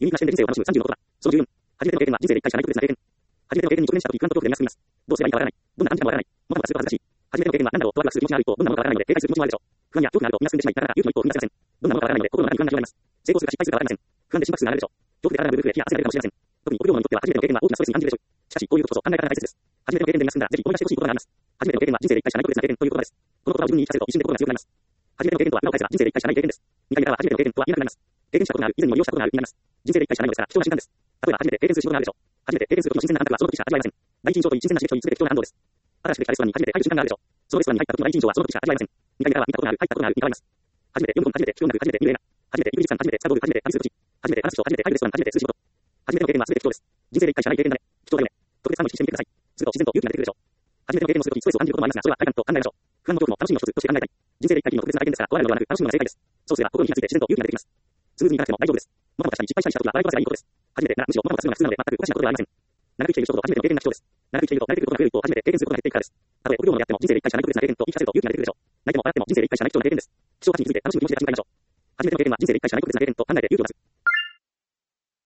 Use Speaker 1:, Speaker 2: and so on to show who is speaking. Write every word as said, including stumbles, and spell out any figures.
Speaker 1: ユニークな視点で人生を楽しむさんじゅうのことだ。そのじゅうよん、初めての経験は人生で一回しかない特別な経験。初めての経験に直面した時、不安と恐怖でみんな進みます。どうすればいいかわからない。どんな感じかもわからない。もともとはすごく恥ずかしい。初めての経験は何だろうとワクワクする気持ちがある一方、どんなものかわからないので警戒する気持ちもあるでしょう。不安や恐怖があるとみんな進んでしまい、なかなか勇気の一歩を踏み出せません。どんなものかわからないので心の中に不安が広がります。成功するか失敗するかわかりません。不安で心拍数が上がるでしょう。恐怖で体がブルブルで気が汗が出るかもしれません。特に臆病者にとっては初めての経験は大きなストレスに感じるでしょう。しかし、こういうことこそ考え方が大切です。初めての経験でみんな進んだら、ぜひ思い出してほしいことがあります。初めての経験は人生で一回しかない特別な経験ということです。この言葉を自分に言い聞かせると一瞬で心が強くなります。初めての経験とは裏を返せば人生で一回しかない経験です。二回目からは初めての経験とは言えなくなります。経験したことがある、以前にも利用したことがあるになります。人生で一回しかないのですから貴重な瞬間です。例えば初めて経験する仕事があるでしょう。初めて経験することの新鮮な感覚はその時しか味わえません。第一印象といい新鮮な刺激といい全て貴重な感動です。新しくできたレストランに初めて入る瞬間があるでしょう。そのレストランに入った時の第一印象はその時しか味わえません。二回目からは見たことがある、入ったことがあるに変わります。初めて読む本、初めて聞く音楽、初めて見る映画、初めて行く美術館、初めてスカボール、初めて旅する土地、初めて話す人、初めて入るレストラン、初めて通じること。初めての経験は全て貴重です。人生で一回しかない経験だね。貴重だよね。特別感を意識してみてください。すると自然と勇気が出てくるでしょう。初めての経験をするときストレスを感じることもありますが、それは体感と考えましょう。不安も恐怖も楽しみの一つとして考えたい。人生で一回きりの特別な経験ですから、怖がるのではなく楽しむのが正解です。そうすれば心に火がついて自然と勇気が出てきます。スムーズにいかなくても大丈夫です。もともとしたり失敗したりした時は笑い飛ばせばいいことです。初めてならむしろもともとするのが普通なので全くおかしなことではありません。長く生きている人ほど初めての経験が貴重です。長く生きていると慣れてくることが増える一方、初めて経験することが減っていくからです。たとえ臆病者であっても人生で一回しかない特別な経験と言い聞かせると勇気が出てくるでしょう。泣いても笑っても人生で一回しかない貴重な経験です。希少価値について楽しむ気持ちで楽しんでいきましょう。初めての経験は人生で一回しかない特別な経験と考えて勇気を出す。